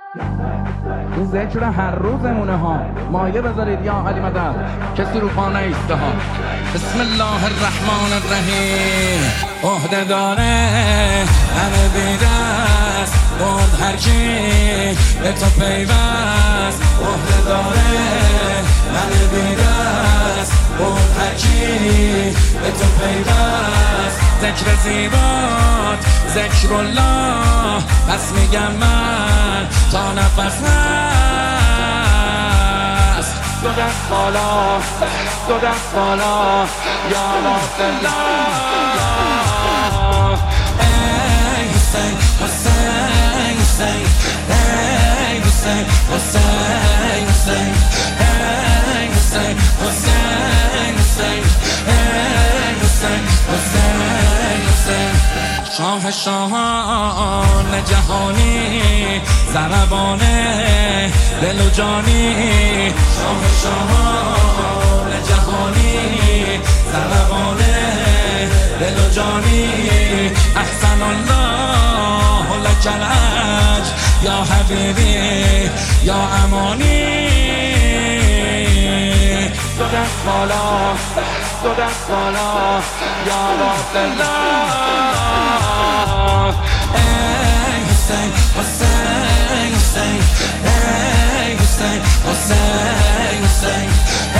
این ذکر هر روزمونه ها. مایه بذارید یا علی مدد کسی رو پا نیسته ها. بسم الله الرحمن الرحیم. عهده داره همه بیدست بود هر کی به تو پیوست. عهده داره همه بیدست بود هر کی به تو پیوست. ذکر زیبات ذکر الله، پس میگم من تا نفس هست. دو دست بالا دو دست بالا یا الله. ای حسین حسین حسین، ای حسین حسین حسین، ای حسین حسین حسین، ای حسین حسین حسین. شاه شاهان جهانی ضربان دل و جانی. شاه شاهان جهانی ضربان دل و جانی. احسن الله لک العج یا حبیبی یا امانی. دو دست بالا دو دست بالا یا الله. ای حسین حسین حسین، ای حسین حسین حسین،